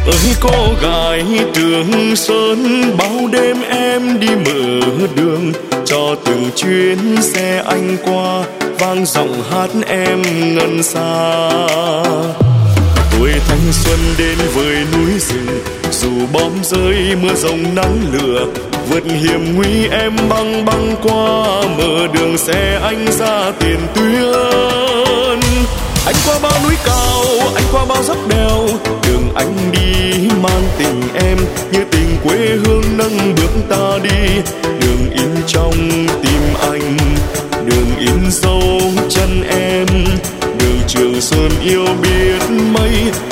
Ơi cô gái Trường Sơn, bao đêm em đi mở đường cho từng chuyến xe anh qua, vang giọng hát em ngân xa. Tuổi thanh xuân đến với núi rừng, dù bom rơi mưa rông nắng lửa, vượt hiểm nguy em băng băng qua, mở đường xe anh ra Tiền Tuyên. Anh qua bao núi cao, anh qua bao dốc đèo, đường anh đi mang tình em như tình quê hương nâng bước ta đi. Đường in trong tim anh, đường in dấu chân em, đường Trường Sơn yêu biết mấy.